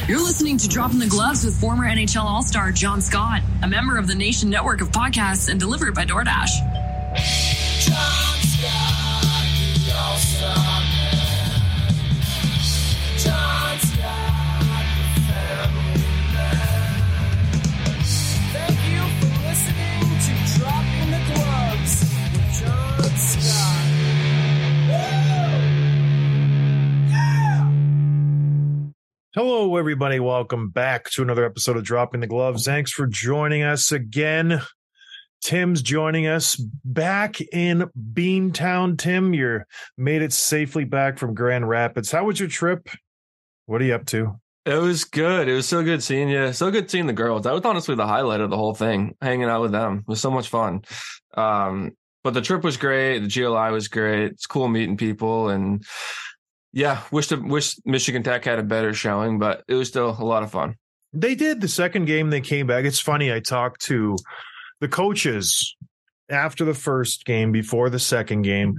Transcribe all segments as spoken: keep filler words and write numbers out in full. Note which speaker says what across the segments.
Speaker 1: You're listening to Dropping the Gloves with former N H L All-Star John Scott, a member of the Nation Network of podcasts and delivered by DoorDash.
Speaker 2: John Scott, the All-Star man. John Scott, the family man. Thank you for listening to Dropping the Gloves with John Scott.
Speaker 3: Hello, everybody. Welcome back to another episode of Dropping the Gloves. Thanks for joining us again. Tim's joining us back in Beantown. Tim, you made it safely back from Grand Rapids. How was your trip? What are you up to?
Speaker 4: It was good. It was so good seeing you. So good seeing the girls. That was honestly the highlight of the whole thing, hanging out with them. It was so much fun. Um, but the trip was great. The G L I was great. It's cool meeting people, and yeah, wish to, wish Michigan Tech had a better showing, but it was still a lot of fun.
Speaker 3: They did. The second game they came back. It's funny. I talked to the coaches after the first game, before the second game,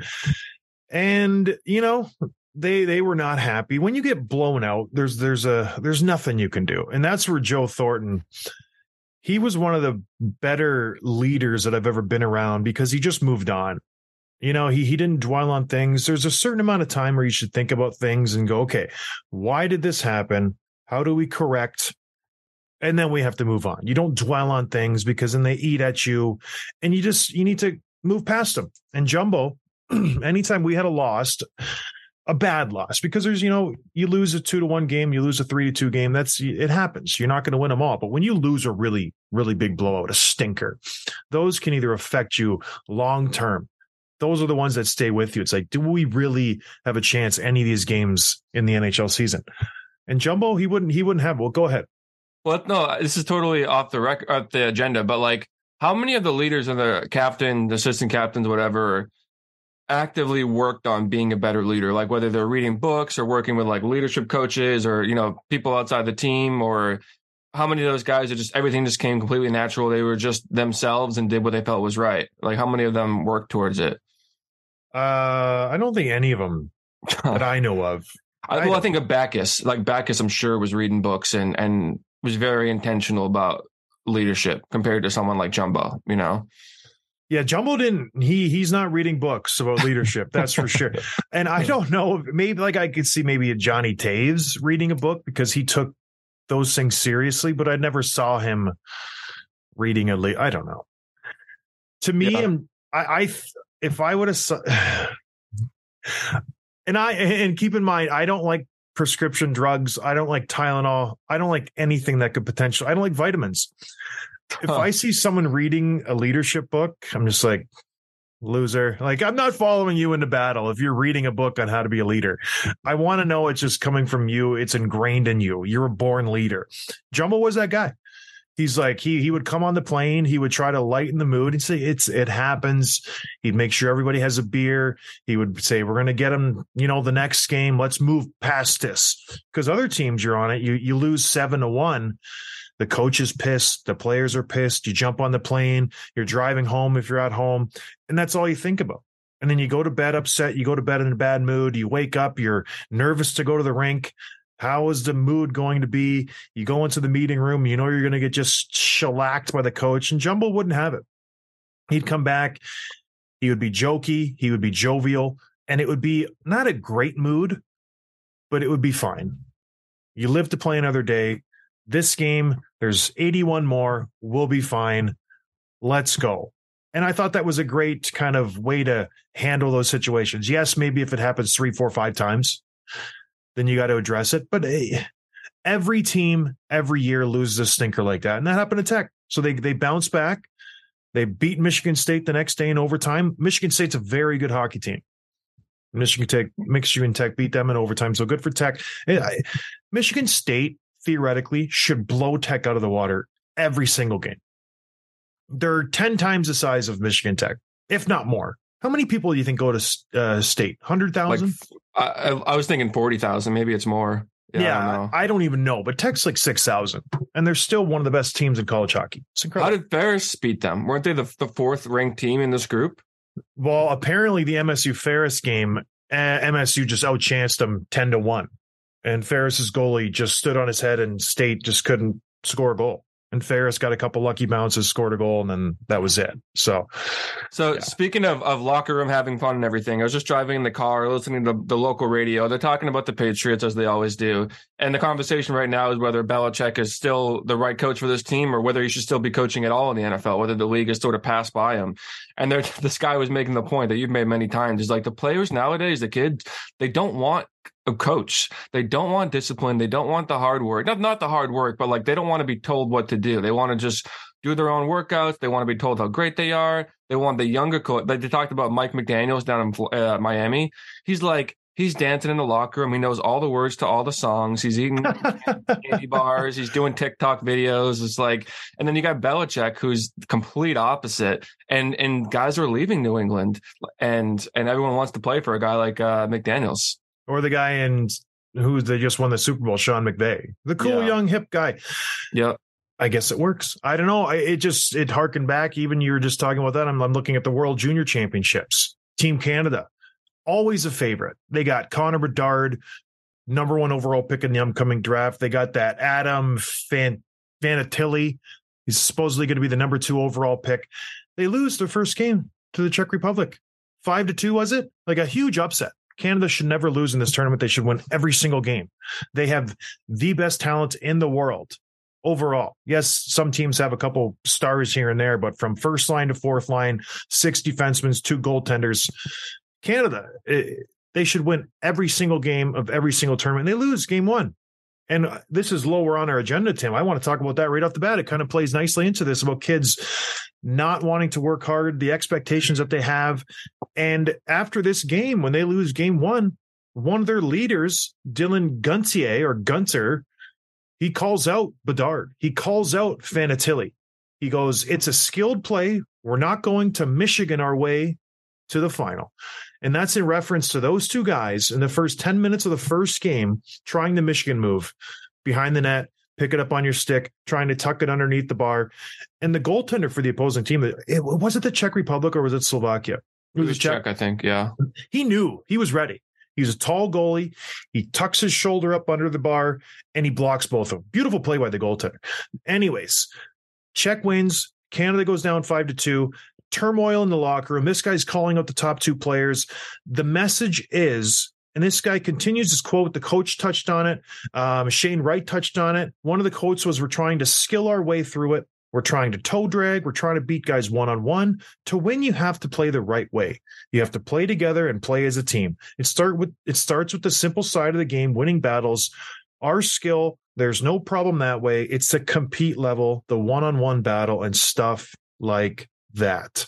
Speaker 3: and you know they they were not happy. When you get blown out, there's there's a there's nothing you can do, and that's where Joe Thornton. He was one of the better leaders that I've ever been around because he just moved on. You know, he he didn't dwell on things. There's a certain amount of time where you should think about things and go, okay, why did this happen? How do we correct? And then we have to move on. You don't dwell on things because then they eat at you, and you just you need to move past them. And Jumbo, anytime we had a loss, a bad loss, because there's, you know, you lose a two to one game, you lose a three to two game. That's it happens. You're not going to win them all. But when you lose a really, really big blowout, a stinker, those can either affect you long term. Those are the ones that stay with you. It's like, do we really have a chance any of these games in the N H L season? And Jumbo, he wouldn't. He wouldn't have. Well, go ahead.
Speaker 4: Well, no, this is totally off the rec- off the agenda. But like, how many of the leaders and the captain, the assistant captains, whatever, actively worked on being a better leader? Like whether they're reading books or working with like leadership coaches or you know people outside the team, or how many of those guys are just everything just came completely natural? They were just themselves and did what they felt was right. Like how many of them worked towards it?
Speaker 3: Uh, I don't think any of them that I know of.
Speaker 4: I, well, I, I think of Backus. Like Backus, I'm sure was reading books and and was very intentional about leadership compared to someone like Jumbo. You know.
Speaker 3: Yeah, Jumbo didn't. He he's not reading books about leadership. That's for sure. And I don't know. Maybe like I could see maybe a Johnny Taves reading a book because he took those things seriously. But I never saw him reading a. Le- I don't know. To me, yeah. I. I If I would have, and I, and keep in mind, I don't like prescription drugs. I don't like Tylenol. I don't like anything that could potentially, I don't like vitamins. If huh. I see someone reading a leadership book, I'm just like, loser. Like, I'm not following you into battle. If you're reading a book on how to be a leader, I want to know it's just coming from you. It's ingrained in you. You're a born leader. Jumbo was that guy. He's like, he he would come on the plane. He would try to lighten the mood and say, it's, it happens. He'd make sure everybody has a beer. He would say, we're going to get him, you know, the next game. Let's move past this. Because other teams you're on it, you, you lose seven to one. The coach is pissed. The players are pissed. You jump on the plane. You're driving home if you're at home. And that's all you think about. And then you go to bed upset. You go to bed in a bad mood. You wake up. You're nervous to go to the rink. How is the mood going to be? You go into the meeting room, you know you're going to get just shellacked by the coach, and Jumbo wouldn't have it. He'd come back. He would be jokey. He would be jovial, and it would be not a great mood, but it would be fine. You live to play another day. This game, there's eighty-one more. We'll be fine. Let's go. And I thought that was a great kind of way to handle those situations. Yes, maybe if it happens three, four, five times, then you got to address it. But hey, every team every year loses a stinker like that. And that happened to Tech. So they, they bounce back. They beat Michigan State the next day in overtime. Michigan State's a very good hockey team. Michigan Tech, Michigan Tech beat them in overtime. So good for Tech. Michigan State theoretically should blow Tech out of the water every single game. They're ten times the size of Michigan Tech, if not more. How many people do you think go to uh, state? one hundred thousand?
Speaker 4: Like, I, I was thinking forty thousand. Maybe it's more. Yeah,
Speaker 3: yeah
Speaker 4: I, don't
Speaker 3: I don't even know. But Tech's like six thousand. And they're still one of the best teams in college hockey. It's incredible.
Speaker 4: How did Ferris beat them? Weren't they the, the fourth ranked team in this group?
Speaker 3: Well, apparently the M S U Ferris game, uh, M S U just outchanced them ten to one. and Ferris's goalie just stood on his head, and State just couldn't score a goal. And Ferris got a couple lucky bounces, scored a goal, and then that was it. So,
Speaker 4: so
Speaker 3: yeah.
Speaker 4: Speaking of, of locker room having fun and everything, I was just driving in the car, listening to the local radio. They're talking about the Patriots as they always do. And the conversation right now is whether Belichick is still the right coach for this team or whether he should still be coaching at all in the N F L, whether the league has sort of passed by him. And this guy was making the point that you've made many times. Is like the players nowadays, the kids, they don't want a coach. They don't want discipline. They don't want the hard work. Not not the hard work, but like they don't want to be told what to do. They want to just do their own workouts. They want to be told how great they are. They want the younger coach. Like they talked about Mike McDaniels down in uh, Miami. He's like, he's dancing in the locker room. He knows all the words to all the songs. He's eating candy bars. He's doing TikTok videos. It's like, and then you got Belichick, who's complete opposite. And and guys are leaving New England, and and everyone wants to play for a guy like uh, McDaniels.
Speaker 3: Or the guy in who they just won the Super Bowl, Sean McVay, the cool,
Speaker 4: yeah.
Speaker 3: young, hip guy.
Speaker 4: Yeah.
Speaker 3: I guess it works. I don't know. It just, it harkened back. Even you were just talking about that. I'm, I'm looking at the World Junior Championships. Team Canada, always a favorite. They got Connor Bedard, number one overall pick in the upcoming draft. They got that Adam Fan, Vanatelli. He's supposedly going to be the number two overall pick. They lose their first game to the Czech Republic. Five to two, was it? Like a huge upset. Canada should never lose in this tournament. They should win every single game. They have the best talent in the world overall. Yes, some teams have a couple stars here and there, but from first line to fourth line, six defensemen, two goaltenders. Canada, it, they should win every single game of every single tournament. They lose game one. And this is lower on our agenda, Tim. I want to talk about that right off the bat. It kind of plays nicely into this about kids not wanting to work hard, the expectations that they have. And after this game, when they lose game one, one of their leaders, Dylan Guntier or Gunter, he calls out Bedard. He calls out Vanatelli. He goes, it's a skilled play. We're not going to Michigan our way to the final. And that's in reference to those two guys in the first ten minutes of the first game, trying the Michigan move behind the net, pick it up on your stick, trying to tuck it underneath the bar. And the goaltender for the opposing team, it, was it the Czech Republic or was it Slovakia?
Speaker 4: It was, it was Czech, I think, yeah.
Speaker 3: He knew. He was ready. He's a tall goalie. He tucks his shoulder up under the bar, and he blocks both of them. Beautiful play by the goaltender. Anyways, Czech wins. Canada goes down five to two. Turmoil in the locker room. This guy's calling out the top two players. The message is, and this guy continues his quote, the coach touched on it. Um, Shane Wright touched on it. One of the quotes was, we're trying to skill our way through it. We're trying to toe drag. We're trying to beat guys one-on-one. To win, you have to play the right way. You have to play together and play as a team. It start with it starts with the simple side of the game, winning battles. Our skill, there's no problem that way. It's the compete level, the one-on-one battle, and stuff like that.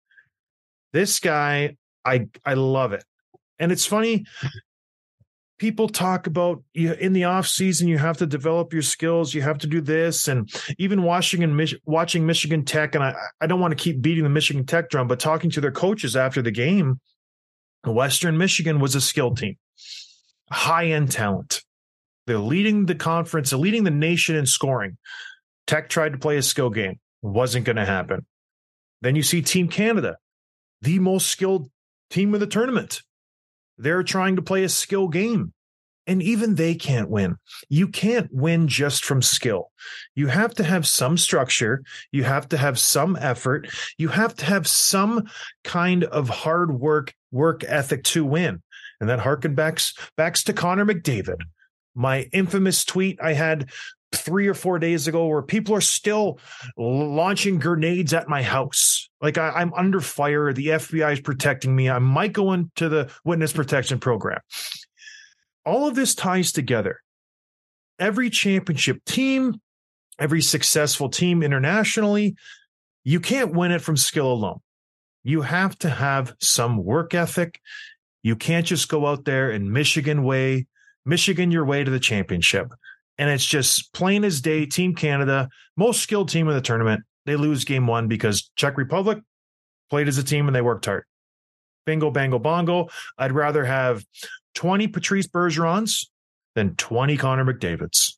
Speaker 3: This guy, I I love it. And it's funny, people talk about, you in the off season, you have to develop your skills, you have to do this. And even watching and Mich- watching Michigan Tech, and I, I don't want to keep beating the Michigan Tech drum, but talking to their coaches after the game, Western Michigan was a skill team, high-end talent. They're leading the conference, they're leading the nation in scoring. Tech tried to play a skill game. Wasn't going to happen. Then you see Team Canada, the most skilled team of the tournament. They're trying to play a skill game, and even they can't win. You can't win just from skill. You have to have some structure. You have to have some effort. You have to have some kind of hard work, work ethic to win. And that harken backs, backs to Connor McDavid. My infamous tweet I had three or four days ago where people are still launching grenades at my house. Like I, I'm under fire. The F B I is protecting me. I might go into the witness protection program. All of this ties together. Every championship team, every successful team internationally, you can't win it from skill alone. You have to have some work ethic. You can't just go out there and Michigan way, Michigan your way to the championship. And it's just plain as day, Team Canada, most skilled team in the tournament. They lose game one because Czech Republic played as a team and they worked hard. Bingo, bango, bongo. I'd rather have twenty Patrice Bergerons than twenty Connor McDavids.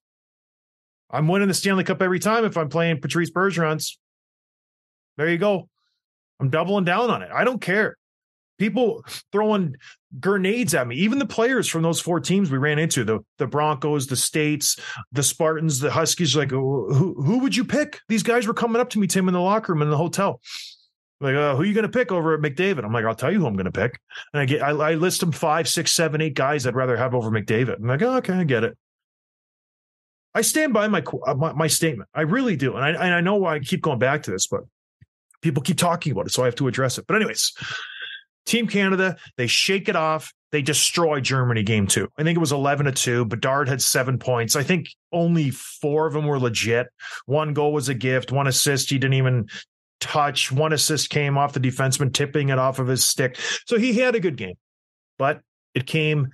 Speaker 3: I'm winning the Stanley Cup every time if I'm playing Patrice Bergerons. There you go. I'm doubling down on it. I don't care. People throwing grenades at me. Even the players from those four teams we ran into, the the Broncos, the States, the Spartans, the Huskies, like, who who would you pick? These guys were coming up to me, Tim, in the locker room in the hotel. Like, uh, who are you going to pick over at McDavid? I'm like, I'll tell you who I'm going to pick. And I get, I, I list them five, six, seven, eight guys I'd rather have over McDavid. I'm like, oh, okay, I get it. I stand by my, my my statement. I really do. And I, and I know why I keep going back to this, but people keep talking about it, so I have to address it. But anyways, Team Canada, they shake it off. They destroy Germany game two. I think it was eleven to two. Bedard had seven points. I think only four of them were legit. One goal was a gift. One assist he didn't even touch. One assist came off the defenseman tipping it off of his stick. So he had a good game, but it came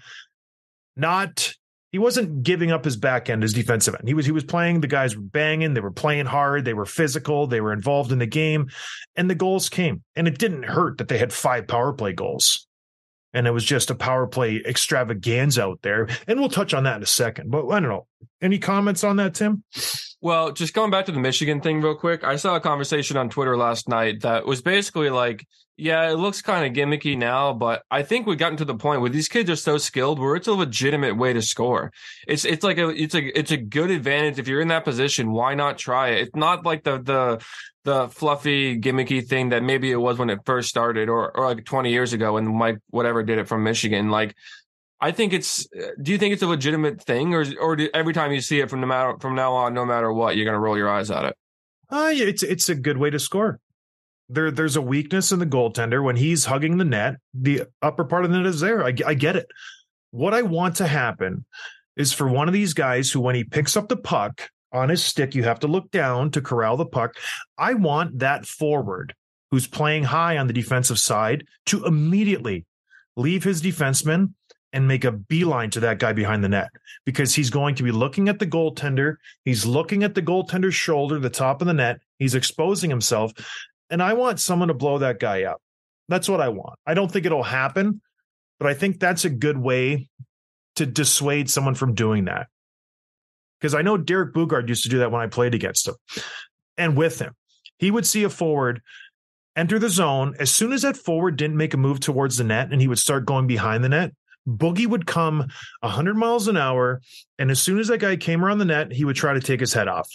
Speaker 3: not, he wasn't giving up his back end, his defensive end. He was, he was playing, the guys were banging, they were playing hard, they were physical, they were involved in the game, and the goals came. And it didn't hurt that they had five power play goals. And it was just a power play extravaganza out there. And we'll touch on that in a second, but I don't know. Any comments on that, Tim?
Speaker 4: Well, just going back to the Michigan thing real quick, I saw a conversation on Twitter last night that was basically like, yeah, it looks kind of gimmicky now, but I think we've gotten to the point where these kids are so skilled where it's a legitimate way to score. It's it's like a it's a it's a good advantage. If you're in that position, why not try it? It's not like the the the fluffy gimmicky thing that maybe it was when it first started, or or like twenty years ago when Mike whatever did it from Michigan. Like, I think it's. Do you think it's a legitimate thing, or or do, every time you see it from no matter from now on, no matter what, you're gonna roll your eyes at it?
Speaker 3: Uh, it's it's a good way to score. There, there's a weakness in the goaltender when he's hugging the net. The upper part of the net is there. I, I get it. What I want to happen is for one of these guys who, when he picks up the puck on his stick, you have to look down to corral the puck. I want that forward who's playing high on the defensive side to immediately leave his defenseman and make a beeline to that guy behind the net, because he's going to be looking at the goaltender. He's looking at the goaltender's shoulder, the top of the net. He's exposing himself. And I want someone to blow that guy up. That's what I want. I don't think it'll happen, but I think that's a good way to dissuade someone from doing that. Because I know Derek Bugard used to do that when I played against him and with him. He would see a forward enter the zone. As soon as that forward didn't make a move towards the net and he would start going behind the net, Boogie would come one hundred miles an hour. And as soon as that guy came around the net, he would try to take his head off.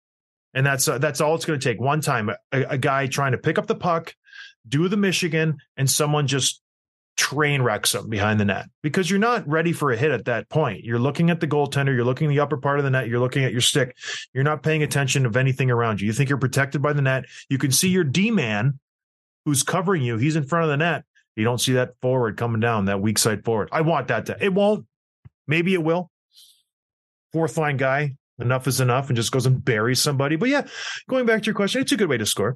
Speaker 3: And that's uh, that's all it's going to take. One time, a, a guy trying to pick up the puck, do the Michigan, and someone just train wrecks him behind the net, because you're not ready for a hit at that point. You're looking at the goaltender. You're looking at the upper part of the net. You're looking at your stick. You're not paying attention of anything around you. You think you're protected by the net. You can see your D-man who's covering you. He's in front of the net. You don't see that forward coming down, that weak side forward. I want that to. It won't. Maybe it will. Fourth line guy. Enough is enough, and just goes and buries somebody. But yeah, going back to your question, it's a good way to score.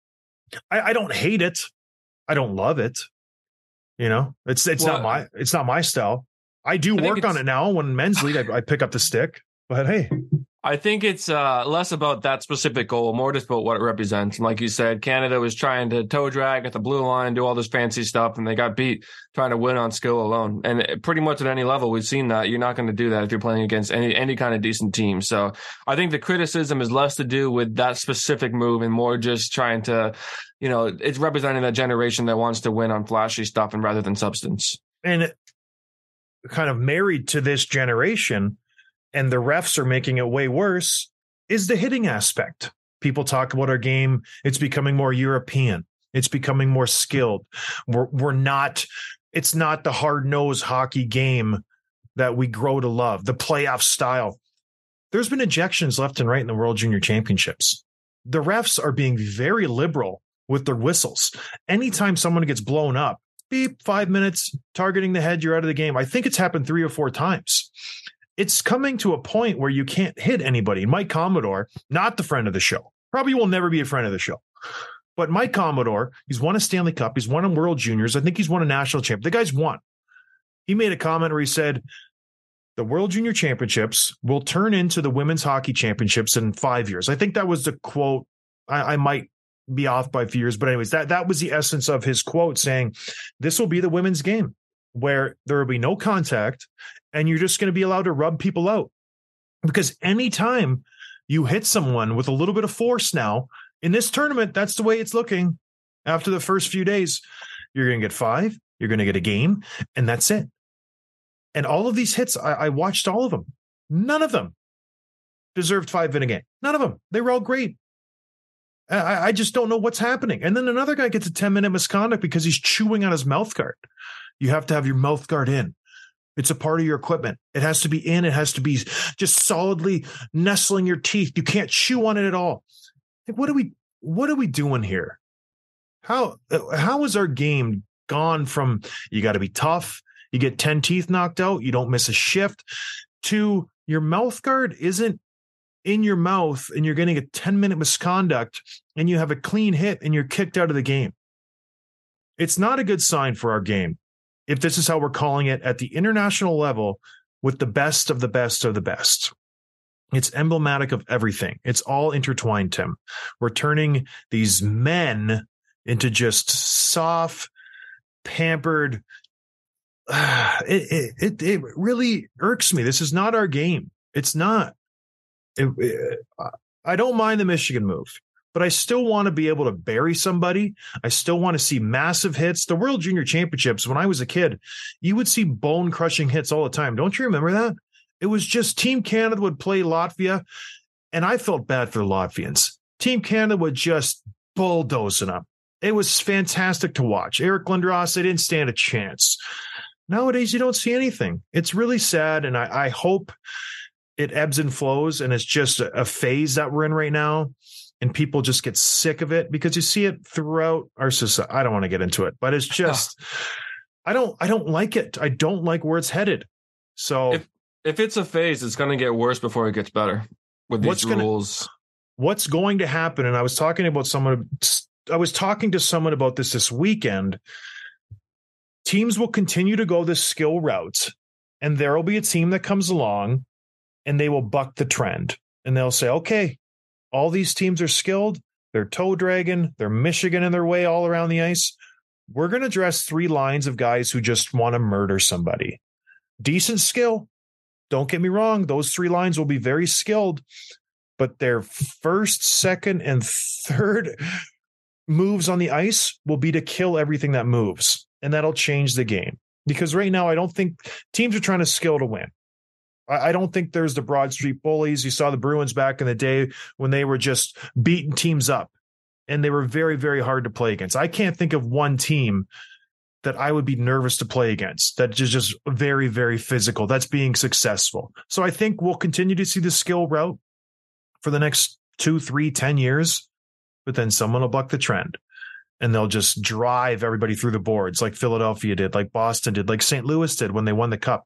Speaker 3: I, I don't hate it. I don't love it. You know, it's it's well, not my it's not my style. I do I work on it now. When men's league, I, I pick up the stick. But hey,
Speaker 4: I think it's uh, less about that specific goal, more just about what it represents. And like you said, Canada was trying to toe drag at the blue line, do all this fancy stuff, and they got beat trying to win on skill alone. And pretty much at any level, we've seen that. You're not going to do that if you're playing against any any kind of decent team. So I think the criticism is less to do with that specific move and more just trying to, you know, it's representing that generation that wants to win on flashy stuff and rather than substance.
Speaker 3: And kind of married to this generation, and the refs are making it way worse, is the hitting aspect. People talk about our game. It's becoming more European. It's becoming more skilled. We're, we're not, it's not the hard-nosed hockey game that we grow to love, the playoff style. There's been ejections left and right in the World Junior Championships. The refs are being very liberal with their whistles. Anytime someone gets blown up, beep, five minutes, targeting the head, you're out of the game. I think it's happened three or four times. It's coming to a point where you can't hit anybody. Mike Commodore, not the friend of the show, probably will never be a friend of the show. But Mike Commodore, he's won a Stanley Cup. He's won a World Juniors. I think he's won a national champion. The guy's won. He made a comment where he said, the World Junior Championships will turn into the Women's Hockey Championships in five years. I think that was the quote. I, I might be off by a few years, but anyways, that, that was the essence of his quote, saying this will be the women's game where there will be no contact and you're just going to be allowed to rub people out. Because anytime you hit someone with a little bit of force now in this tournament, that's the way it's looking. After the first few days, you're going to get five, You're going to get a game, and that's it. And all of these hits, I, I watched all of them. None of them deserved five in a game. None of them. They were all great. I, I just don't know what's happening. And then another guy gets a ten-minute misconduct because he's chewing on his mouth guard. You have to have your mouth guard in. It's a part of your equipment. It has to be in. It has to be just solidly nestling your teeth. You can't chew on it at all. What are we, what are we doing here? How, how is our game gone from you got to be tough, you get ten teeth knocked out, you don't miss a shift, to your mouth guard isn't in your mouth and you're getting a ten-minute misconduct and you have a clean hit and you're kicked out of the game? It's not a good sign for our game if this is how we're calling it at the international level with the best of the best of the best. It's emblematic of everything. It's all intertwined, Tim. We're turning these men into just soft, pampered. Uh, it, it, it really irks me. This is not our game. It's not. It, it, I don't mind the Michigan move, but I still want to be able to bury somebody. I still want to see massive hits. The World Junior Championships, when I was a kid, you would see bone-crushing hits all the time. Don't you remember that? It was just Team Canada would play Latvia, and I felt bad for the Latvians. Team Canada would just bulldoze them. It was fantastic to watch. Eric Lindros, they didn't stand a chance. Nowadays, you don't see anything. It's really sad, and I, I hope it ebbs and flows, and it's just a, a phase that we're in right now, and people just get sick of it because you see it throughout our society. I don't want to get into it, but it's just, I don't, I don't like it. I don't like where it's headed. So
Speaker 4: if if it's a phase, it's going to get worse before it gets better with these
Speaker 3: what's
Speaker 4: rules.
Speaker 3: Gonna, what's going to happen? And I was talking about someone. I was talking to someone about this this weekend. Teams will continue to go this skill route, and there will be a team that comes along and they will buck the trend, and they'll say, okay, all these teams are skilled. They're toe dragging. They're Michigan in their way all around the ice. We're going to dress three lines of guys who just want to murder somebody. Decent skill. Don't get me wrong. Those three lines will be very skilled, but their first, second, and third moves on the ice will be to kill everything that moves. And that'll change the game. Because right now, I don't think teams are trying to skill to win. I, I don't think there's the Broad Street bullies. You saw the Bruins back in the day when they were just beating teams up. And they were very, very hard to play against. I can't think of one team that I would be nervous to play against. That is just very, very physical. That's being successful. So I think we'll continue to see the skill route for the next two, three, ten years. But then someone will buck the trend. And they'll just drive everybody through the boards like Philadelphia did, like Boston did, like Saint Louis did when they won the cup.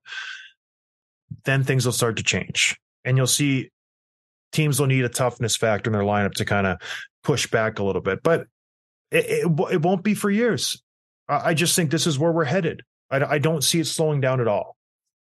Speaker 3: Then things will start to change. And you'll see teams will need a toughness factor in their lineup to kind of push back a little bit. But it, it, it won't be for years. I just think this is where we're headed. I, I don't see it slowing down at all.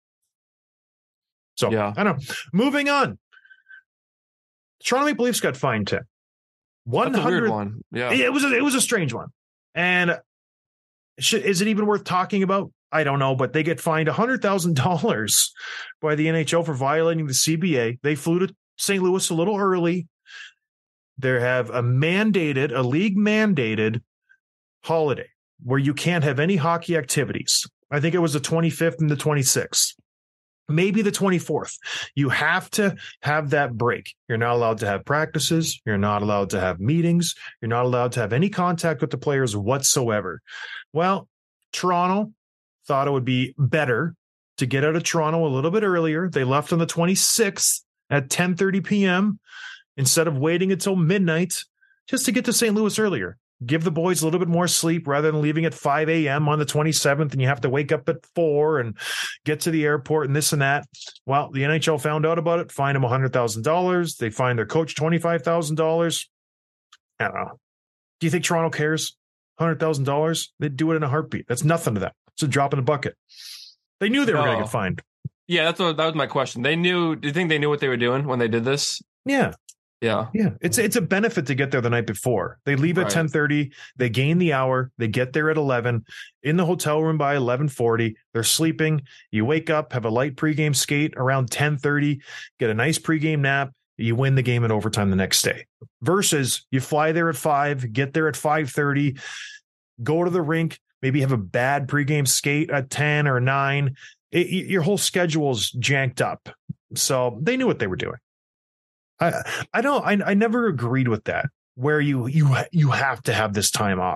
Speaker 3: So, yeah. I don't know. Moving on. Toronto Maple Leafs got fined, Tim.
Speaker 4: one hundred That's a weird one. Yeah.
Speaker 3: It was a, it was a strange one. And should, is it even worth talking about? I don't know, but they get fined one hundred thousand dollars by the N H L for violating the C B A. They flew to Saint Louis a little early. They have a mandated, a league mandated holiday where you can't have any hockey activities. I think it was the twenty-fifth and the twenty-sixth. Maybe the twenty-fourth. You have to have that break. You're not allowed to have practices. You're not allowed to have meetings. You're not allowed to have any contact with the players whatsoever. Well, Toronto thought it would be better to get out of Toronto a little bit earlier. They left on the twenty-sixth at ten thirty p.m. instead of waiting until midnight just to get to Saint Louis earlier. Give the boys a little bit more sleep rather than leaving at five a.m. on the twenty-seventh and you have to wake up at four and get to the airport and this and that. Well, the N H L found out about it, fined them one hundred thousand dollars. They fined their coach twenty-five thousand dollars. I don't know. Do you think Toronto cares? one hundred thousand dollars? They'd do it in a heartbeat. That's nothing to them. It's a drop in the bucket. They knew they were no. going to get fined.
Speaker 4: Yeah, that's what, that was my question. They knew. Do you think they knew what they were doing when they did this?
Speaker 3: Yeah.
Speaker 4: Yeah.
Speaker 3: Yeah. It's it's a benefit to get there the night before. They leave at right. ten thirty. They gain the hour. They get there at eleven. In the hotel room by eleven forty. They're sleeping. You wake up, have a light pregame skate around ten thirty, get a nice pregame nap. You win the game in overtime the next day. Versus you fly there at five, get there at five thirty, go to the rink. maybe have a bad pregame skate at ten or nine. It, your whole schedule's janked up. So they knew what they were doing. I I don't I, I never agreed with that, where you you you have to have this time off.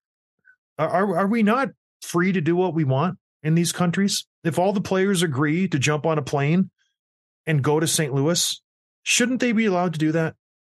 Speaker 3: Are are we not free to do what we want in these countries? If all the players agree to jump on a plane and go to Saint Louis, shouldn't they be allowed to do that?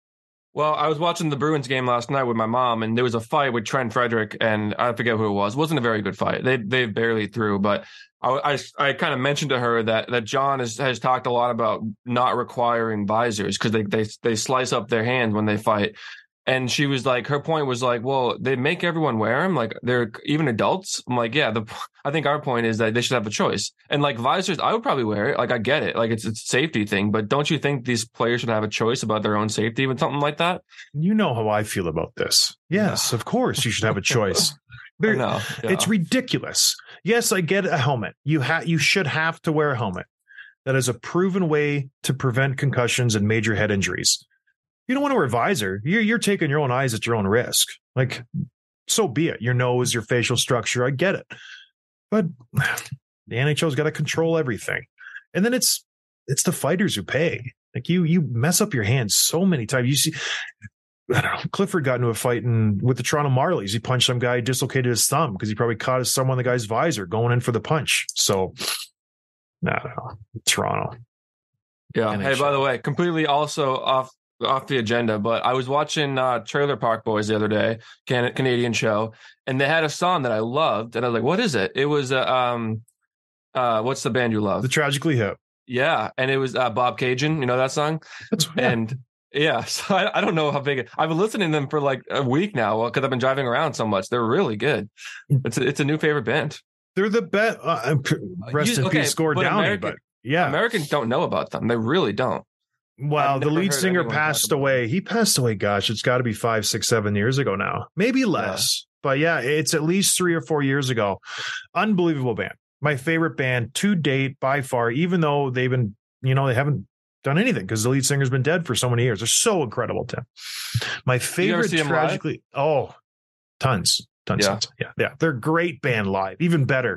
Speaker 4: Well, I was watching the Bruins game last night with my mom, and there was a fight with Trent Frederick, and I forget who it was. It wasn't a very good fight. They they barely threw, but I I, I kind of mentioned to her that that John has, has talked a lot about not requiring visors because they, they they slice up their hands when they fight. And she was like, her point was like, well, they make everyone wear them, like they're even adults. I'm like, yeah, the I think our point is that they should have a choice. And like visors, I would probably wear it. Like I get it, like it's, it's a safety thing, but don't you think these players should have a choice about their own safety with something like that?
Speaker 3: You know how I feel about this. Yes, no. Of course you should have a choice.
Speaker 4: No, yeah.
Speaker 3: It's ridiculous. Yes, I get a helmet. You ha- you should have to wear a helmet. That is a proven way to prevent concussions and major head injuries. You don't want to wear a visor. You're, you're taking your own eyes at your own risk. Like, so be it. Your nose, your facial structure. I get it. But the N H L's got to control everything. And then it's it's the fighters who pay. Like you you mess up your hands so many times. You see, I don't know, Clifford got into a fight in, with the Toronto Marlies. He punched some guy, dislocated his thumb because he probably caught his thumb on the guy's visor going in for the punch. So, no, no, Toronto.
Speaker 4: Yeah.
Speaker 3: N H L.
Speaker 4: Hey, by the way, completely also off off the agenda, but I was watching uh, Trailer Park Boys the other day, can- Canadian show, and they had a song that I loved, and I was like, what is it? It was, uh, um, uh, what's the band you love?
Speaker 3: The Tragically Hip.
Speaker 4: Yeah, and it was uh, Bob Cajun, you know that song?
Speaker 3: That's yeah.
Speaker 4: And yeah, so I, I don't know how big it, I've been listening to them for like a week now because I've been driving around so much. They're really good. It's a, it's a new favorite band.
Speaker 3: They're the best. Uh, rest
Speaker 4: You-
Speaker 3: in
Speaker 4: okay,
Speaker 3: peace, Gord
Speaker 4: but
Speaker 3: Downey.
Speaker 4: American-
Speaker 3: But yeah,
Speaker 4: Americans don't know about them. They really don't.
Speaker 3: Well,
Speaker 4: I've
Speaker 3: the
Speaker 4: never
Speaker 3: lead
Speaker 4: heard
Speaker 3: singer
Speaker 4: anyone
Speaker 3: passed
Speaker 4: talk about
Speaker 3: away. He passed away, gosh, it's got to be five, six, seven years ago now. Maybe less. But yeah, it's at least three or four years ago. Unbelievable band. My favorite band to date by far, even though they've been, you know, they haven't done anything because the lead singer's been dead for so many years. They're so incredible, Tim. My favorite
Speaker 4: see 'em
Speaker 3: tragically. Oh, tons. Tons.
Speaker 4: Yeah.
Speaker 3: Tons. Yeah. Yeah. They're great band live, even better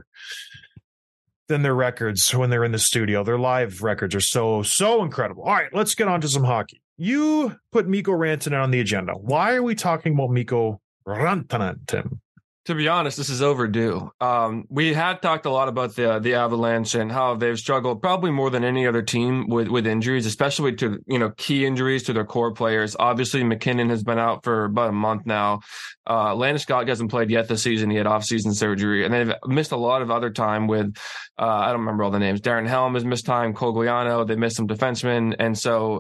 Speaker 3: than their records when they're in the studio. Their live records are so, so incredible. All right, let's get on to some hockey. You put Mikko Rantanen on the agenda. Why are we talking about Mikko Rantanen, Tim?
Speaker 4: To be honest, this is overdue. Um, we had talked a lot about the the Avalanche and how they've struggled probably more than any other team with, with injuries, especially to, you know, key injuries to their core players. Obviously, McKinnon has been out for about a month now. Uh, Landeskog hasn't played yet this season. He had off-season surgery, and they've missed a lot of other time with, uh, I don't remember all the names. Darren Helm has missed time, Cogliano, they missed some defensemen, and so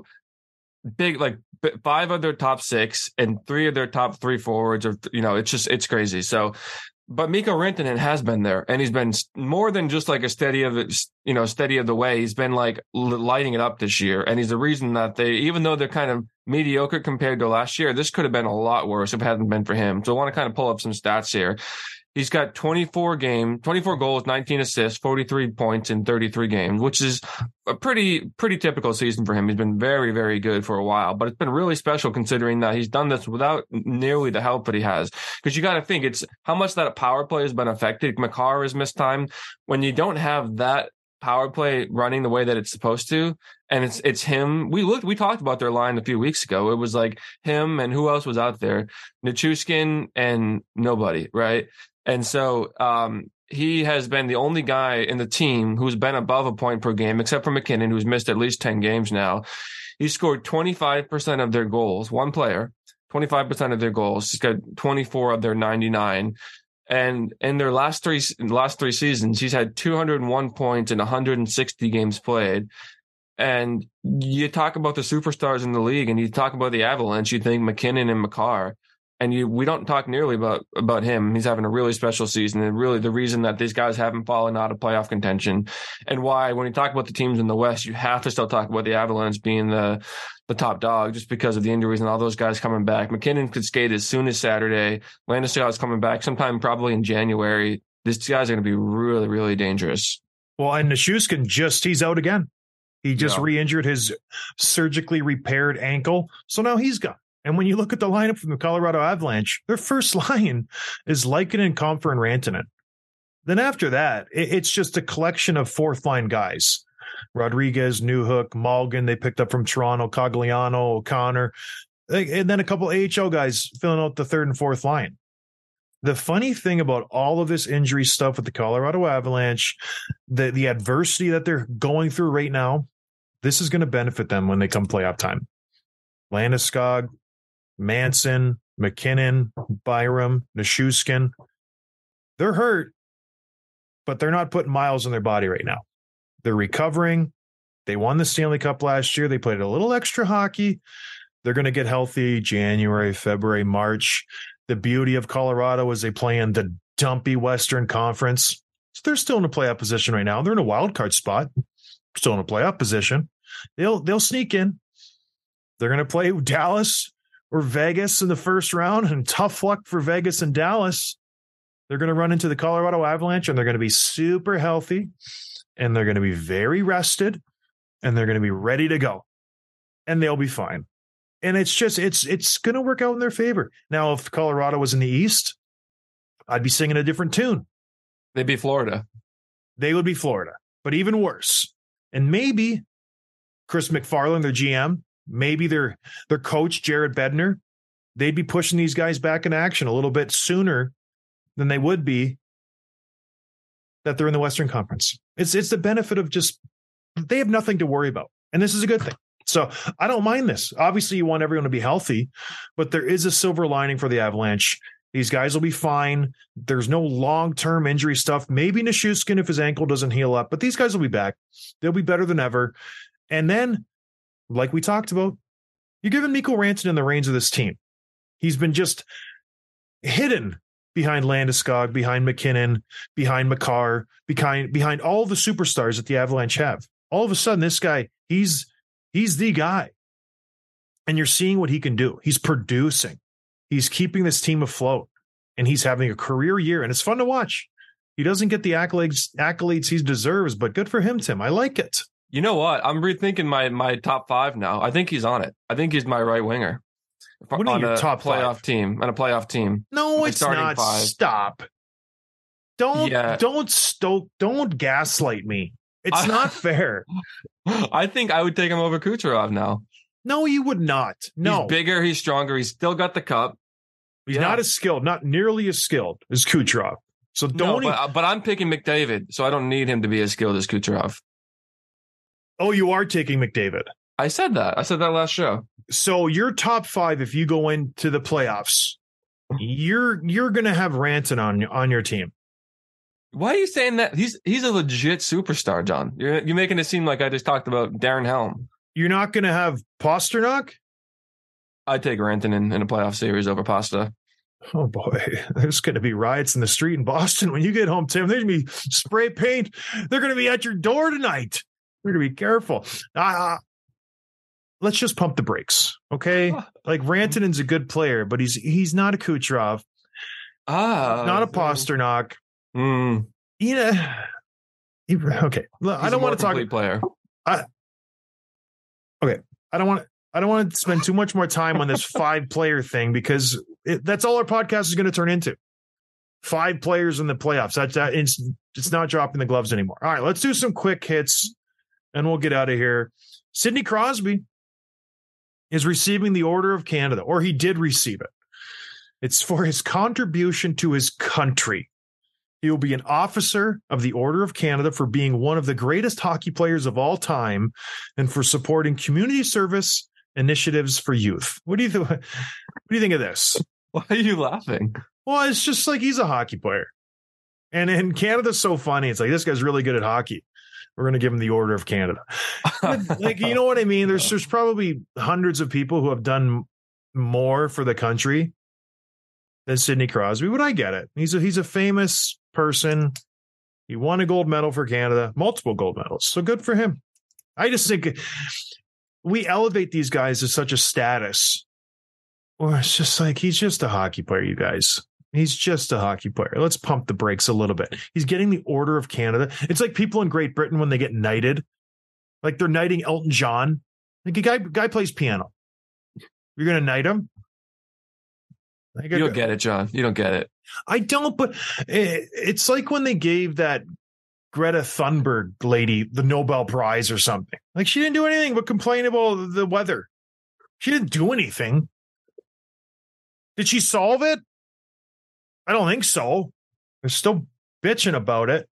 Speaker 4: big, like five of their top six and three of their top three forwards are, you know, it's just, it's crazy. So, but Mikko Rantanen has been there, and he's been more than just like a steady of the, you know, steady of the way. He's been like lighting it up this year. And he's the reason that they, even though they're kind of mediocre compared to last year, this could have been a lot worse if it hadn't been for him. So I want to kind of pull up some stats here. He's got twenty-four game, twenty-four goals, nineteen assists, forty-three points in thirty-three games, which is a pretty, pretty typical season for him. He's been very, very good for a while, but it's been really special considering that he's done this without nearly the help that he has. Because you got to think it's how much that power play has been affected. Makar has missed time. When you don't have that power play running the way that it's supposed to, and it's it's him. We looked, we talked about their line a few weeks ago. It was like him and who else was out there? Nichushkin and nobody, right? And so um, he has been the only guy in the team who's been above a point per game, except for McKinnon, who's missed at least ten games now. He scored twenty-five percent of their goals, one player, twenty-five percent of their goals. He's got twenty-four of their ninety-nine. And in their last three last three seasons, he's had two hundred one points in one hundred sixty games played. And you talk about the superstars in the league, and you talk about the Avalanche, you think McKinnon and Makar. And you, we don't talk nearly about, about him. He's having a really special season, and really the reason that these guys haven't fallen out of playoff contention, and why when you talk about the teams in the West, you have to still talk about the Avalanche being the the top dog just because of the injuries and all those guys coming back. McKinnon could skate as soon as Saturday. Landeskog's coming back sometime probably in January. These guys are going to be really, really dangerous.
Speaker 3: Well, and Nichushkin just, he's out again. He just
Speaker 4: Yeah.
Speaker 3: re-injured his surgically repaired ankle. So now he's gone. And when you look at the lineup from the Colorado Avalanche, their first line is Lehkonen, Comfer, and Rantanen. Then after that, it, it's just a collection of fourth line guys. Rodriguez, Newhook, Malgin, they picked up from Toronto, Cogliano, O'Connor, and then a couple A H L guys filling out the third and fourth line. The funny thing about all of this injury stuff with the Colorado Avalanche, the, the adversity that they're going through right now, this is going to benefit them when they come playoff time. Landeskog, Manson, McKinnon, Byram, Nichushkin, they're hurt, but they're not putting miles on their body right now. They're recovering. They won the Stanley Cup last year. They played a little extra hockey. They're going to get healthy January, February, March. The beauty of Colorado is they play in the dumpy Western Conference. So they're still in a playoff position right now. They're in a wild card spot. Still in a playoff position. They'll they'll sneak in. They're going to play Dallas or Vegas in the first round, and tough luck for Vegas and Dallas. They're going to run into the Colorado Avalanche, and they're going to be super healthy, and they're going to be very rested, and they're going to be ready to go, and they'll be fine. And it's just, it's it's going to work out in their favor. Now, if Colorado was in the East, I'd be singing a different tune.
Speaker 4: They'd be Florida.
Speaker 3: They would be Florida, but even worse. And maybe Chris McFarland, their G M, maybe their their coach, Jared Bednar, they'd be pushing these guys back in action a little bit sooner than they would be that they're in the Western Conference. It's it's the benefit of just, they have nothing to worry about. And this is a good thing. So I don't mind this. Obviously, you want everyone to be healthy, but there is a silver lining for the Avalanche. These guys will be fine. There's no long-term injury stuff. Maybe Nichushkin if his ankle doesn't heal up, but these guys will be back. They'll be better than ever. And then, like we talked about, you're giving Mikko Rantanen the reins of this team. He's been just hidden behind Landeskog, behind McKinnon, behind Makar, behind behind all the superstars that the Avalanche have. All of a sudden, this guy, he's he's the guy. And you're seeing what he can do. He's producing. He's keeping this team afloat. And he's having a career year. And it's fun to watch. He doesn't get the accolades, accolades he deserves, but good for him, Tim. I like it.
Speaker 4: You know what? I'm rethinking my my top five now. I think he's on it. I think he's my right winger.
Speaker 3: What are
Speaker 4: on
Speaker 3: your
Speaker 4: a
Speaker 3: top
Speaker 4: playoff
Speaker 3: five?
Speaker 4: team? On a playoff team.
Speaker 3: No,
Speaker 4: My
Speaker 3: it's
Speaker 4: starting
Speaker 3: not.
Speaker 4: five.
Speaker 3: Stop. Don't
Speaker 4: Yeah.
Speaker 3: don't stoke. Don't gaslight me. It's
Speaker 4: I-
Speaker 3: not fair.
Speaker 4: I think I would take him over Kucherov now.
Speaker 3: No, you would not. No,
Speaker 4: He's bigger. He's stronger. He's still got the cup.
Speaker 3: he's
Speaker 4: Yeah.
Speaker 3: not as skilled. Not nearly as skilled as Kucherov. So
Speaker 4: No,
Speaker 3: don't. e-
Speaker 4: but, but I'm picking McDavid, so I don't need him to be as skilled as Kucherov.
Speaker 3: oh, you are taking McDavid.
Speaker 4: I said that. I said that last show.
Speaker 3: So your top five, if you go into the playoffs, you're you're gonna have Rantanen on on your team.
Speaker 4: Why are you saying that? He's he's a legit superstar, John. You're you're making it seem like I just talked about Darren Helm.
Speaker 3: You're not gonna have Pasternak.
Speaker 4: I'd take Rantanen in a playoff series over Pasta.
Speaker 3: Oh boy, there's going to be riots in the street in Boston when you get home, Tim. There's going to be spray paint. They're going to be at your door tonight. We're going to be careful. Uh, let's just pump the brakes, okay? Like Rantanen's a good player, but he's he's not a Kucherov,
Speaker 4: Ah,
Speaker 3: not a Pasternak.
Speaker 4: Mm,
Speaker 3: Yeah. He- okay, Look, I
Speaker 4: he's a
Speaker 3: don't
Speaker 4: more
Speaker 3: want to talk.
Speaker 4: complete player.
Speaker 3: Okay, I don't want to. I don't want to spend too much more time on this five player thing because it, that's all our podcast is going to turn into. Five players in the playoffs. That's that. It's, it's not dropping the gloves anymore. All right, let's do some quick hits and we'll get out of here. Sidney Crosby is receiving the Order of Canada, or he did receive it. It's for his contribution to his country. He will be an officer of the Order of Canada for being one of the greatest hockey players of all time and for supporting community service initiatives for youth. What do you th- What do you think of this?
Speaker 4: Why are you laughing?
Speaker 3: Well, it's just like he's a hockey player. And in Canada's so funny. It's like, this guy's really good at hockey. We're going to give him the Order of Canada. But, like, you know what I mean? There's there's probably hundreds of people who have done more for the country than Sidney Crosby, but I get it. He's a, he's a famous person. He won a gold medal for Canada, multiple gold medals. So good for him. I just think we elevate these guys to such a status. Or it's just like, he's just a hockey player, you guys. He's just a hockey player. Let's pump the brakes a little bit. He's getting the Order of Canada. It's like people in Great Britain when they get knighted. Like they're knighting Elton John. Like a guy, guy plays piano. You're going to knight him? Like,
Speaker 4: You don't get it, John. You don't get it.
Speaker 3: I don't, but it, it's like when they gave that Greta Thunberg lady the Nobel Prize or something. Like, she didn't do anything but complain about the weather. She didn't do anything. Did she solve it? I don't think so. They're still bitching about it.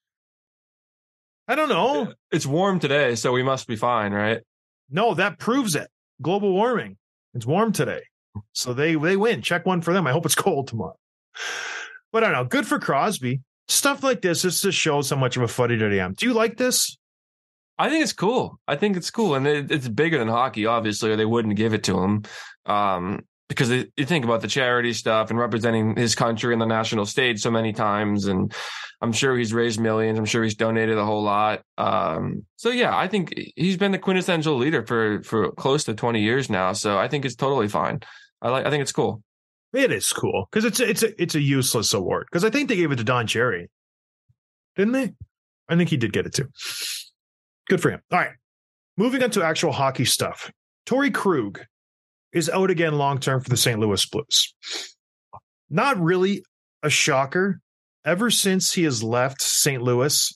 Speaker 3: I don't know.
Speaker 4: It's warm today, so we must be fine, right?
Speaker 3: No, that proves it. Global warming. It's warm today. So they, they win. Check one for them. I hope it's cold tomorrow. But I don't know. Good for Crosby. Stuff like this, this just shows how much of a footy that I am. Do you like this?
Speaker 4: I think it's cool. I think it's cool. And it, it's bigger than hockey, obviously, or they wouldn't give it to him. Um, because it, you think about the charity stuff and representing his country in the national stage so many times. And I'm sure he's raised millions. I'm sure he's donated a whole lot. Um, so, yeah, I think he's been the quintessential leader for, for close to twenty years now. So I think it's totally fine. I like. I think it's cool.
Speaker 3: It is cool because it's, it's, a, it's a useless award because I think they gave it to Don Cherry. Didn't they? I think he did get it too. Good for him. All right. Moving on to actual hockey stuff. Torrey Krug is out again long-term for the Saint Louis Blues. Not really a shocker. Ever since he has left Saint Louis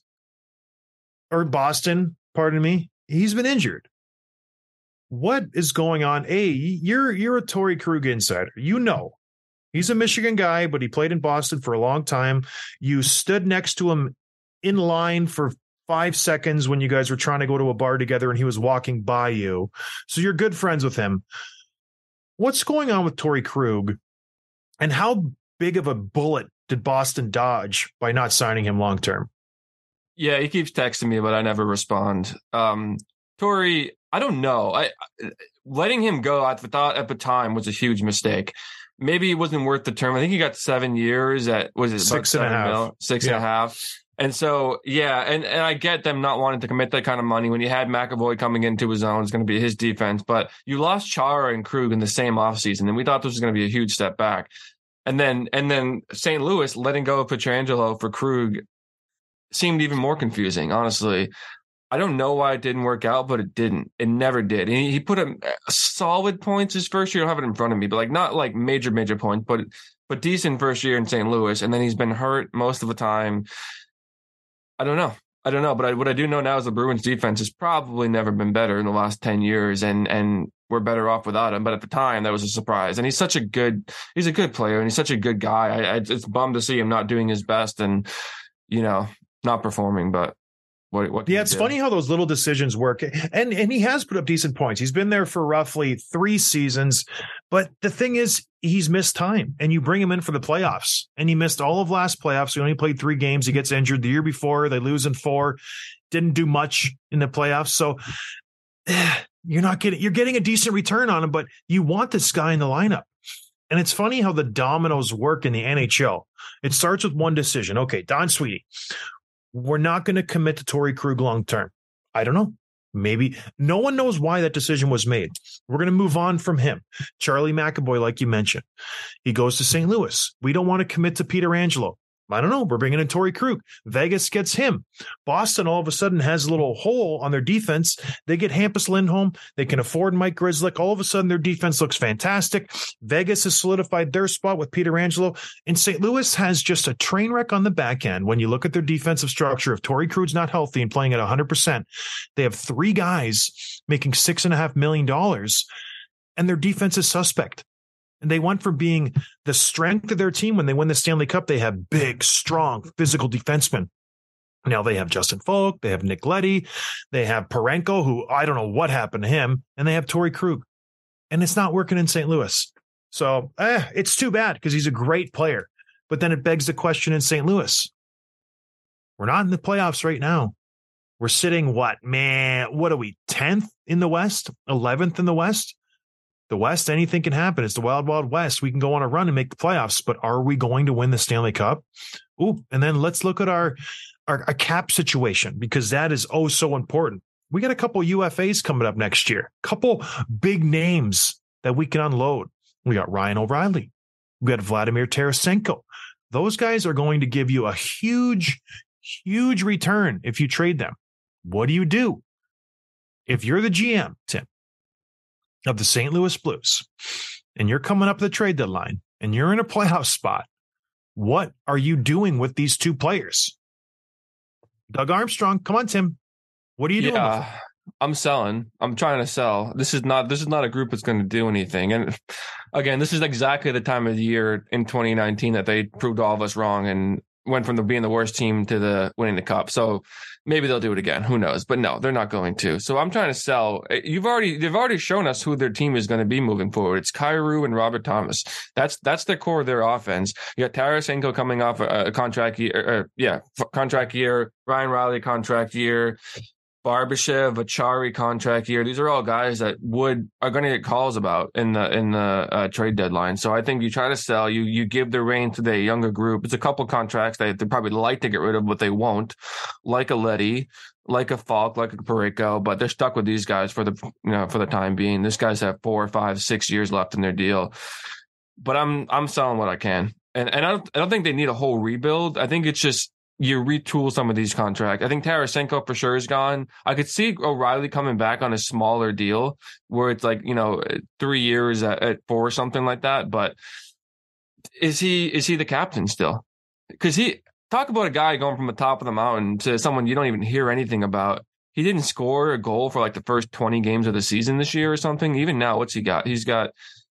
Speaker 3: or Boston, pardon me, he's been injured. What is going on? A, you're, you're a Torrey Krug insider. You know. He's a Michigan guy, but he played in Boston for a long time. You stood next to him in line for five seconds when you guys were trying to go to a bar together and he was walking by you. So you're good friends with him. What's going on with Torrey Krug, and how big of a bullet did Boston dodge by not signing him long term?
Speaker 4: Yeah, he keeps texting me, but I never respond. Um, Torrey, I don't know. I, I letting him go, I thought at the time was a huge mistake. Maybe it wasn't worth the term. I think he got seven years at, was it
Speaker 3: six and a half?
Speaker 4: Mil, six
Speaker 3: yeah.
Speaker 4: and a half. And so, yeah, and, and I get them not wanting to commit that kind of money when you had McAvoy coming into his own. It's going to be his defense. But you lost Chara and Krug in the same offseason, and we thought this was going to be a huge step back. And then and then Saint Louis letting go of Pietrangelo for Krug seemed even more confusing, honestly. I don't know why it didn't work out, but it didn't. It never did. And he, he put a, a solid points his first year. I don't have it in front of me, but like not like major, major points, but but decent first year in Saint Louis. And then he's been hurt most of the time. I don't know. I don't know. But I, what I do know now is the Bruins defense has probably never been better in the last ten years. And and we're better off without him. But at the time, that was a surprise. And he's such a good, he's a good player and he's such a good guy. I, I it's bummed to see him not doing his best and, you know, not performing, but What, what
Speaker 3: yeah, it's do? funny how those little decisions work. And and he has put up decent points. He's been there for roughly three seasons. But the thing is, he's missed time. And you bring him in for the playoffs. And he missed all of last playoffs. He only played three games. He gets injured the year before. They lose in four. Didn't do much in the playoffs. So you're not getting you're getting a decent return on him, but you want this guy in the lineup. And it's funny how the dominoes work in the N H L. It starts with one decision. Okay, Don Sweeney. We're not going to commit to Torrey Krug long term. I don't know. Maybe no one knows why that decision was made. We're going to move on from him. Charlie McAvoy, like you mentioned, he goes to Saint Louis. We don't want to commit to Pietrangelo. I don't know. We're bringing in Torrey Krug. Vegas gets him. Boston all of a sudden has a little hole on their defense. They get Hampus Lindholm. They can afford Mike Grzelcyk. All of a sudden, their defense looks fantastic. Vegas has solidified their spot with Pietrangelo. And Saint Louis has just a train wreck on the back end. When you look at their defensive structure, if Torrey Krug's not healthy and playing at one hundred percent, they have three guys making six point five million dollars, and their defense is suspect. And they went from being the strength of their team when they win the Stanley Cup. They have big, strong, physical defensemen. Now they have Justin Falk. They have Nick Leddy. They have Parenko, who I don't know what happened to him. And they have Torrey Krug. And it's not working in Saint Louis. So eh, it's too bad because he's a great player. But then it begs the question in Saint Louis. We're not in the playoffs right now. We're sitting, what, man, what are we, tenth in the West? eleventh in the West? The West, anything can happen. It's the wild, wild West. We can go on a run and make the playoffs, but are we going to win the Stanley Cup? Ooh, and then let's look at our, our, our cap situation because that is oh so important. We got a couple U F As coming up next year, couple big names that we can unload. We got Ryan O'Reilly. We got Vladimir Tarasenko. Those guys are going to give you a huge, huge return if you trade them. What do you do? If you're the G M, Tim, of the Saint Louis Blues, and you're coming up the trade deadline, and you're in a playoff spot, what are you doing with these two players? Doug Armstrong, come on, Tim. What are you doing?
Speaker 4: Yeah,
Speaker 3: with them?
Speaker 4: I'm selling. I'm trying to sell. This is not this is not a group that's going to do anything. And again, this is exactly the time of the year in twenty nineteen that they proved all of us wrong and went from the being the worst team to the winning the cup. So maybe they'll do it again. Who knows? But no, they're not going to. So I'm trying to sell. You've already they've already shown us who their team is going to be moving forward. It's Kyrou and Robert Thomas. That's that's the core of their offense. You got Tarasenko coming off a, a contract year. Or, yeah, contract year. Ryan Riley contract year. Barbashev, Achari contract year. These are all guys that would are going to get calls about in the in the uh, trade deadline. So I think you try to sell. You you give the reign to the younger group. It's a couple contracts that they probably like to get rid of, but they won't. Like a Leddy, like a Falk, like a Parayko, but they're stuck with these guys for the you know for the time being. These guys have four, five, six years left in their deal. But I'm I'm selling what I can, and and I don't I don't think they need a whole rebuild. I think it's just. You retool some of these contracts. I think Tarasenko for sure is gone. I could see O'Reilly coming back on a smaller deal where it's like, you know, three years at, at four or something like that. But is he is he the captain still? Because he talk about a guy going from the top of the mountain to someone you don't even hear anything about. He didn't score a goal for like the first twenty games of the season this year or something. Even now, what's he got? He's got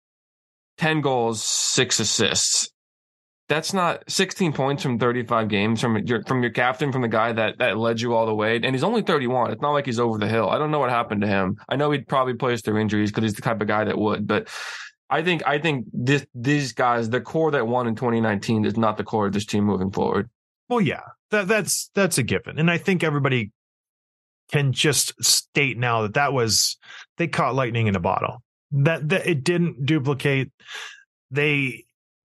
Speaker 4: ten goals, six assists. That's not sixteen points from thirty-five games from your from your captain, from the guy that that led you all the way. And he's only thirty-one. It's not like he's over the hill. I don't know what happened to him. I know he'd probably plays through injuries because he's the type of guy that would. But I think I think this these guys, the core that won in twenty nineteen, is not the core of this team moving forward.
Speaker 3: Well, yeah, that, that's that's a given, and I think everybody can just state now that that was they caught lightning in a bottle. That that it didn't duplicate. They.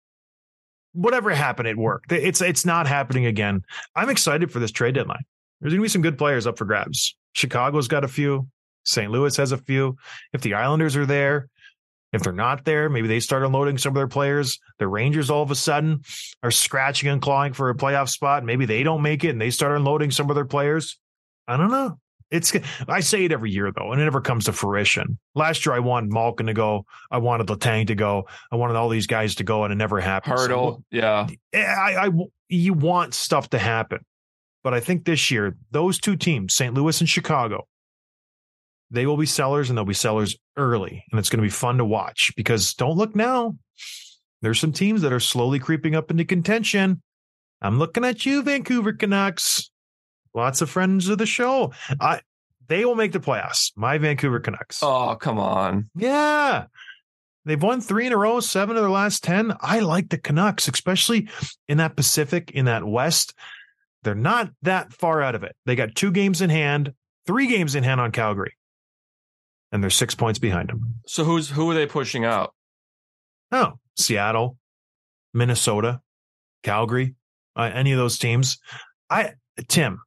Speaker 3: Whatever happened, it worked. It's it's not happening again. I'm excited for this trade deadline. There's going to be some good players up for grabs. Chicago's got a few. Saint Louis has a few. If the Islanders are there, if they're not there, maybe they start unloading some of their players. The Rangers all of a sudden are scratching and clawing for a playoff spot. Maybe they don't make it and they start unloading some of their players. I don't know. It's I say it every year, though, and it never comes to fruition. Last year, I wanted Malkin to go. I wanted Letang to go. I wanted all these guys to go, and it never happened.
Speaker 4: Hurdle, so, yeah.
Speaker 3: I, I, you want stuff to happen. But I think this year, those two teams, Saint Louis and Chicago, they will be sellers, and they'll be sellers early. And it's going to be fun to watch because don't look now. There's some teams that are slowly creeping up into contention. I'm looking at you, Vancouver Canucks. Lots of friends of the show. I, they will make the playoffs. My Vancouver Canucks.
Speaker 4: Oh, come on.
Speaker 3: Yeah. They've won three in a row, seven of their last ten. I like the Canucks, especially in that Pacific, in that West. They're not that far out of it. They got two games in hand, three games in hand on Calgary. And they're six points behind them.
Speaker 4: So who's who are they pushing out?
Speaker 3: Oh, Seattle, Minnesota, Calgary, uh, any of those teams. I Tim,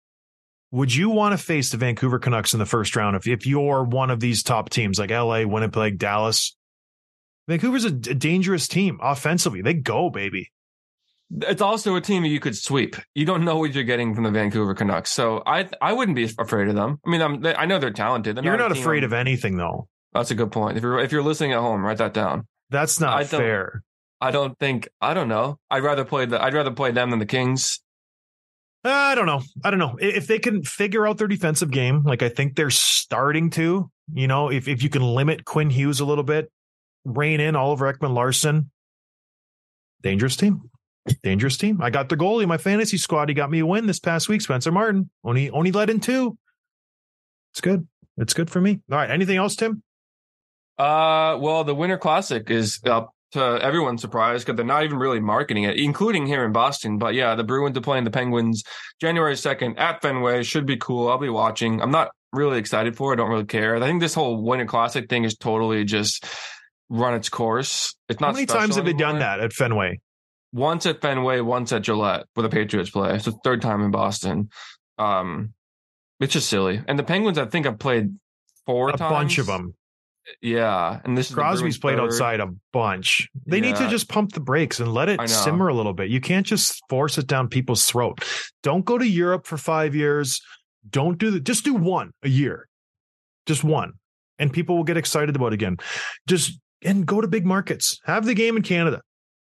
Speaker 3: would you want to face the Vancouver Canucks in the first round if, if you're one of these top teams like L A, Winnipeg, Dallas? Vancouver's a, a dangerous team offensively. They go, baby.
Speaker 4: It's also a team you could sweep. You don't know what you're getting from the Vancouver Canucks. So I I wouldn't be afraid of them. I mean, I'm, I know they're talented. They're
Speaker 3: you're
Speaker 4: not,
Speaker 3: not afraid
Speaker 4: of
Speaker 3: anything, though.
Speaker 4: That's a good point. If you're if you're listening at home, write that down.
Speaker 3: That's not
Speaker 4: I
Speaker 3: fair.
Speaker 4: I don't think, I don't know. I'd rather play the, I'd rather play them than the Kings.
Speaker 3: I don't know. I don't know. If they can figure out their defensive game, like I think they're starting to, you know, if, if you can limit Quinn Hughes a little bit, rein in Oliver Ekman-Larsson, dangerous team. Dangerous team. I got the goalie in my fantasy squad. He got me a win this past week, Spencer Martin. Only only led in two. It's good. It's good for me. All right. Anything else, Tim?
Speaker 4: Uh, well, the Winter Classic is up to everyone's surprise because they're not even really marketing it, including here in Boston. But yeah, the Bruins are playing the Penguins January second at Fenway. Should be cool. I'll be watching. I'm not really excited for it. I don't really care. I think this whole Winter Classic thing is totally just run its course. It's not.
Speaker 3: How many times have
Speaker 4: anymore.
Speaker 3: they done that at Fenway?
Speaker 4: Once at Fenway, once at Gillette, where the Patriots play. It's the third time in Boston. Um, it's just silly. And the Penguins, I think, have played four
Speaker 3: a
Speaker 4: times.
Speaker 3: A bunch of them.
Speaker 4: Yeah, and this
Speaker 3: Crosby's
Speaker 4: is
Speaker 3: played
Speaker 4: third.
Speaker 3: outside a bunch. They
Speaker 4: yeah.
Speaker 3: need to just pump the brakes and let it simmer a little bit. You can't just force it down people's throat. Don't go to Europe for five years. Don't do that. Just do one a year. Just one. And people will get excited about it again. Just and go to big markets. Have the game in Canada.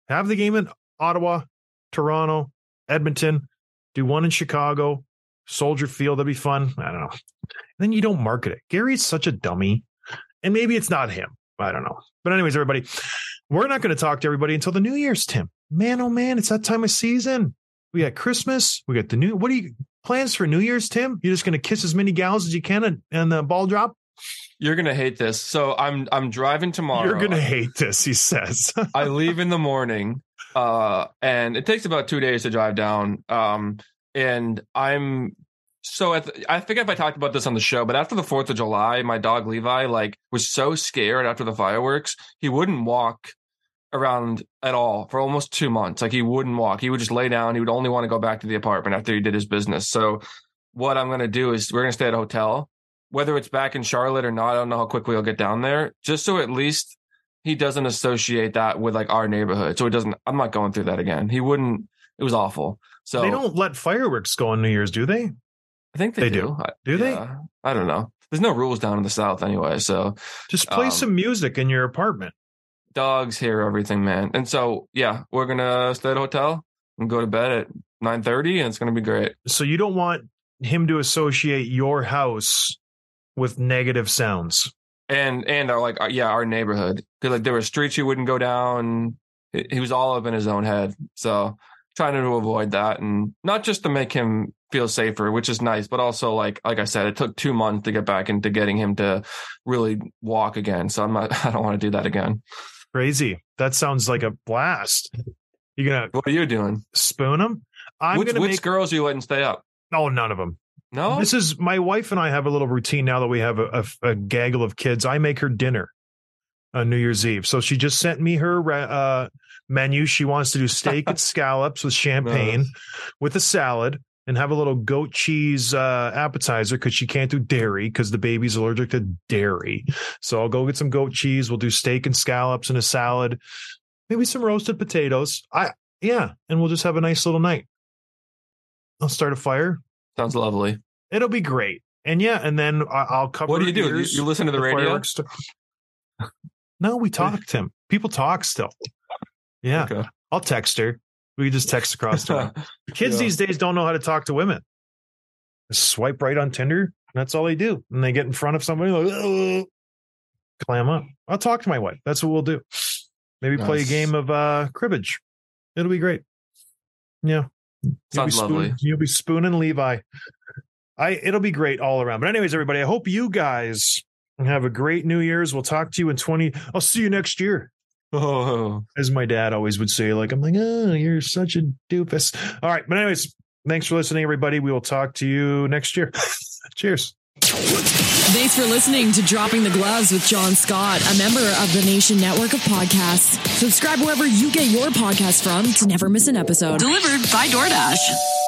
Speaker 3: Have the game in Ottawa, Toronto, Edmonton. Do one in Chicago, Soldier Field. That'd be fun. I don't know. Then you don't market it. Gary's such a dummy. And maybe it's not him. I don't know. But anyways, everybody, we're not going to talk to everybody until the New Year's, Tim. Man, oh man, it's that time of season. We got Christmas. We got the new. What are you plans for New Year's, Tim? You're just going to kiss as many gals as you can and, and the ball drop?
Speaker 4: You're gonna hate this. So I'm I'm driving tomorrow.
Speaker 3: You're gonna hate this, he says.
Speaker 4: I leave in the morning, uh, and it takes about two days to drive down. Um, and I'm so at the, I forget if I talked about this on the show, but after the Fourth of July, my dog Levi like was so scared after the fireworks, he wouldn't walk around at all for almost two months. Like he wouldn't walk. He would just lay down. He would only want to go back to the apartment after he did his business. So what I'm gonna do is we're gonna stay at a hotel. Whether it's back in Charlotte or not, I don't know how quickly he'll get down there, just so at least he doesn't associate that with like our neighborhood. So it doesn't, I'm not going through that again. He wouldn't, it was awful. So
Speaker 3: they don't let fireworks go on New Year's, do they?
Speaker 4: I think they,
Speaker 3: they
Speaker 4: do.
Speaker 3: do.
Speaker 4: I,
Speaker 3: do they?
Speaker 4: Yeah, I don't know. There's no rules down in the South anyway. So
Speaker 3: just play um, some music in your apartment.
Speaker 4: Dogs hear everything, man. And so, yeah, we're going to stay at a hotel and go to bed at nine thirty and it's going to be great.
Speaker 3: So you don't want him to associate your house with negative sounds
Speaker 4: and and our like yeah our neighborhood, because like there were streets he wouldn't go down. He was all up in his own head, so trying to avoid that, and not just to make him feel safer, which is nice, but also like like I said, it took two months to get back into getting him to really walk again. So I'm not I don't want to do that again.
Speaker 3: Crazy. That sounds like a blast. You're gonna
Speaker 4: what are you doing?
Speaker 3: Spoon him? I'm
Speaker 4: which,
Speaker 3: gonna
Speaker 4: which
Speaker 3: make...
Speaker 4: girls are you letting stay up?
Speaker 3: Oh, none of them.
Speaker 4: No,
Speaker 3: this is my wife and I have a little routine now that we have a, a, a gaggle of kids. I make her dinner on New Year's Eve. So she just sent me her uh, menu. She wants to do steak and scallops with champagne nice. with a salad and have a little goat cheese uh, appetizer because she can't do dairy because the baby's allergic to dairy. So I'll go get some goat cheese. We'll do steak and scallops and a salad, maybe some roasted potatoes. I yeah, and we'll just have a nice little night. I'll start a fire.
Speaker 4: Sounds lovely.
Speaker 3: It'll be great. And yeah, and then I'll cover.
Speaker 4: What do you do? You, you listen to the, the radio?
Speaker 3: St- no, we talk, Tim. People talk still. Yeah. Okay. I'll text her. We just text across the room. Kids yeah. these days don't know how to talk to women. Just swipe right on Tinder. And that's all they do. And they get in front of somebody like, oh, clam up. I'll talk to my wife. That's what we'll do. Maybe nice. play a game of uh, cribbage. It'll be great. Yeah.
Speaker 4: Sounds
Speaker 3: you'll
Speaker 4: lovely.
Speaker 3: Spoon, you'll be spooning Levi. I it'll be great all around. But anyways, everybody, I hope you guys have a great New Year's. We'll talk to you in twenty. I'll see you next year.
Speaker 4: Oh,
Speaker 3: as my dad always would say, like I'm like, oh, you're such a doofus. All right, but anyways, thanks for listening, everybody. We will talk to you next year. Cheers.
Speaker 1: Thanks for listening to Dropping the Gloves with John Scott, a member of the Nation Network of Podcasts. Subscribe wherever you get your podcasts from to never miss an episode. Delivered by DoorDash.